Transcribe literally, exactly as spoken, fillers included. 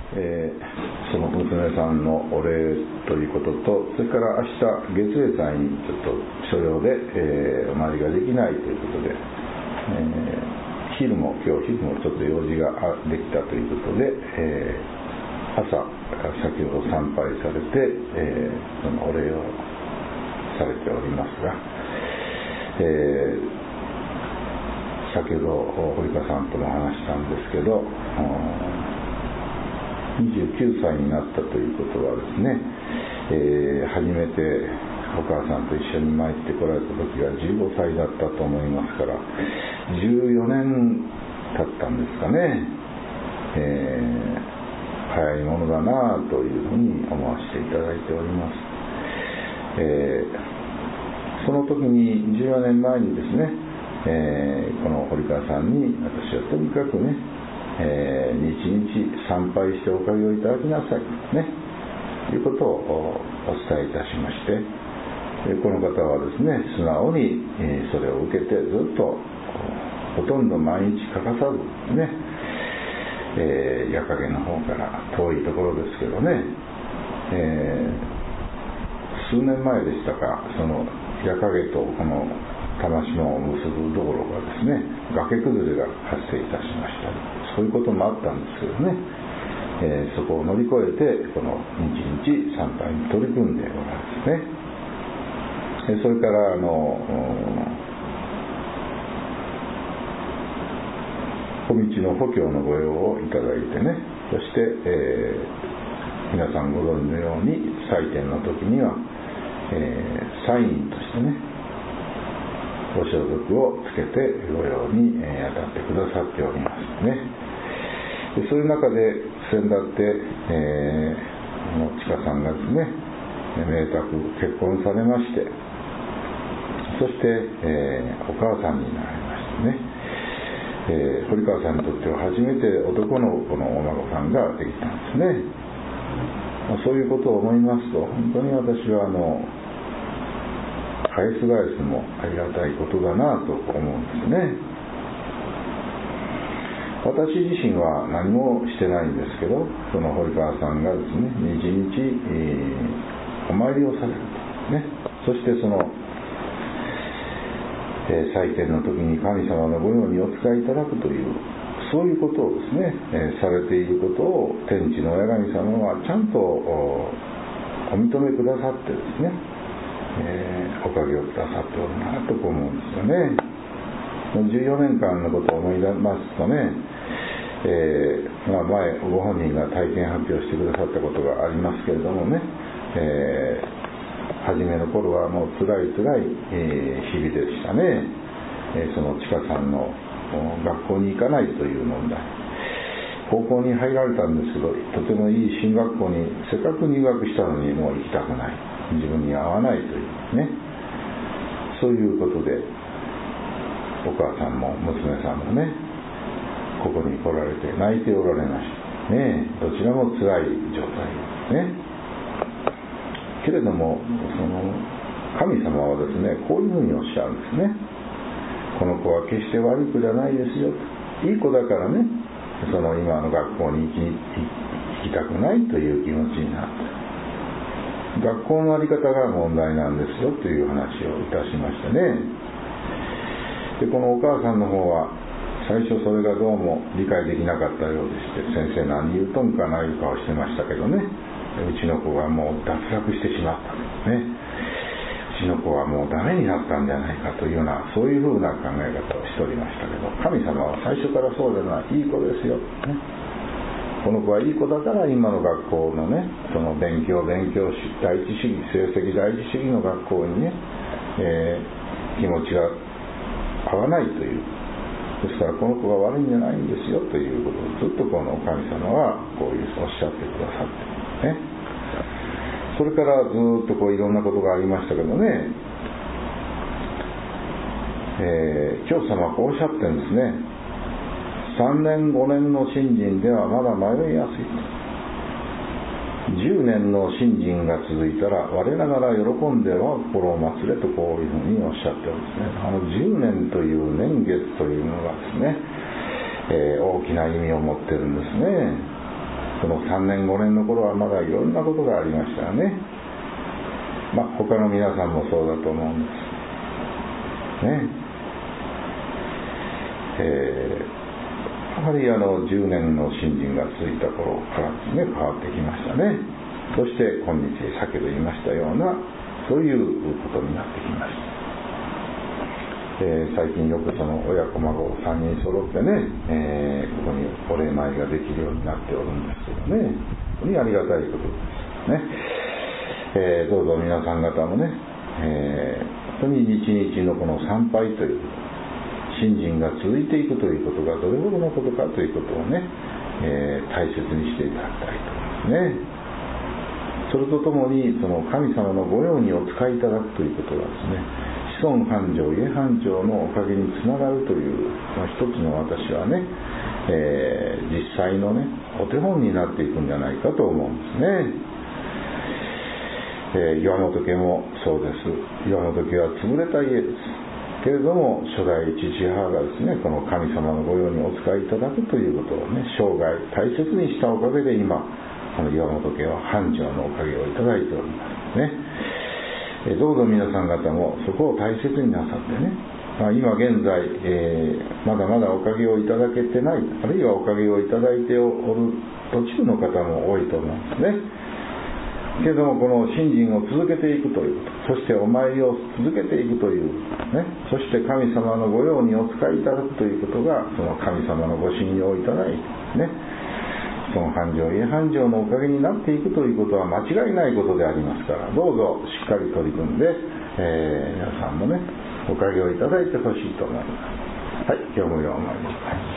えー、その娘さんのお礼ということと、それから明日月例祭にちょっと所要で、えー、お参りができないということで、えー、昼も今日昼もちょっと用事ができたということで、えー、朝先ほど参拝されて、えー、そのお礼をされておりますが、えー、先ほど堀川さんとも話したんですけど、にじゅうきゅうさいになったということはですね、えー、初めてお母さんと一緒に参ってこられた時がじゅうごさいだったと思いますから、じゅうよねん経ったんですかね。えー、早いものだなというふうに思わせていただいております。えー、その時にじゅうよねんまえにですね、えー、この堀川さんに私はとにかくね、えー、日々参拝しておかげをいただきなさいねということをお伝えいたしまして、この方はですね素直にそれを受けて、ずっとほとんど毎日欠かさずね、えー、夜影の方から遠いところですけどね、えー、数年前でしたか、その夜影とこの玉島を結ぶ道路がですね、崖崩れが発生いたしましたり、そういうこともあったんですけどね、えー、そこを乗り越えてこの日々参拝に取り組んでおられますね。えそれからあの小道の補強のご用をいただいてね、そして、えー、皆さんご存知のように祭典の時には、えー、祭員としてねご装束をつけて御用に、えー、当たってくださっておりますね。でそういう中で先だって、えー、のちかさんがですね明卓結婚されまして、そして、えー、お母さんになられましてね、えー、堀川さんにとっては初めて男の子のお孫さんができたんですね。まあ、そういうことを思いますと、本当に私はあの返す返すもありがたいことだなと思うんですね。私自身は何もしてないんですけど、その堀川さんがですね日々、えー、お参りをされるとね、そしてその、えー、祭典の時に神様の御用にお使いいただくという、そういうことをですね、えー、されていることを天地の親神様はちゃんと お, お認めくださってですね、えー、おかげをくださっておるなと思うんですよね。じゅうよねんかんのことを思い出しますとね、えーまあ、前ご本人が体験発表してくださったことがありますけれどもね、えー、初めの頃はもう辛い辛い、えー、日々でしたね。えー、そのちかさんの学校に行かないという問題、高校に入られたんですけど、とてもいい進学校にせっかく入学したのにもう行きたくない、自分に合わないというね、そういうことでお母さんも娘さんもねここに来られて泣いておられましたね。どちらも辛い状態ですね。けれどもその神様はですねこういうふうにおっしゃるんですね。この子は決して悪い子じゃないですよ、いい子だからね、その今の学校に行き、行きたくないという気持ちになった。学校の在り方が問題なんですよという話をいたしましたね。でこのお母さんの方は最初それがどうも理解できなかったようでして、先生何言うとんかないう顔してましたけどね、うちの子がもう脱落してしまったね、うちの子はもうダメになったんじゃないかというような、そういうふうな考え方をしておりましたけど、神様は最初からそうでない、いい子ですよ、ね、この子はいい子だから今の学校のね、その勉強勉強し第一主義、成績第一主義の学校にね、えー、気持ちが合わないという、ですからこの子が悪いんじゃないんですよということをずっとこの神様はこういうおっしゃってくださってね。それからずっとこういろんなことがありましたけどね、えー、教祖様はこうおっしゃってるんですね。さんねんごねんの信心ではまだ迷いやすいと、じゅうねんの信心が続いたら我ながら喜んでは心を祭れと、こういうふうにおっしゃってるんですね。あのじゅうねんという年月というのがですね、えー、大きな意味を持ってるんですね。 このさんねんごねんの頃はまだいろんなことがありましたよね。まあ他の皆さんもそうだと思うんですね。えー、やはりあのじゅうねんの信心が続いた頃からですね、変わってきましたね。そして今日先ほど言いましたようなそういうことになってきました。えー、最近よくその親子孫さんにん揃ってね、えー、ここにお礼参りができるようになっておるんですけどね、本当にありがたいことですね。えー、どうぞ皆さん方もね、えー、本当に日々のこの参拝という信心が続いていくということがどれほどのことかということをね、えー、大切にしていただきたいと思いますね。それとともにその神様の御用にお使いいただくということはですね、子孫繁盛家繁盛のおかげにつながるという、まあ、一つの私はね、えー、実際のねお手本になっていくんじゃないかと思うんですね。えー、岩本家もそうです。岩本家は潰れた家ですけれども、初代父母がですねこの神様の御用にお使いいただくということをね生涯大切にしたおかげで今この岩本家は繁盛のおかげをいただいておりますね。どうぞ皆さん方もそこを大切になさってね、まあ、今現在、えー、まだまだおかげをいただけてない、あるいはおかげをいただいておる途中の方も多いと思うんですね。けれどもこの信心を続けていくということ、そしてお参りを続けていくという、ね、そして神様の御用にお使いいただくということがその神様のご信用をいただいてね、その繁盛家繁盛のおかげになっていくということは間違いないことでありますから、どうぞしっかり取り組んで、えー、皆さんもねおかげをいただいてほしいと思います。はい、今日もようお参りください。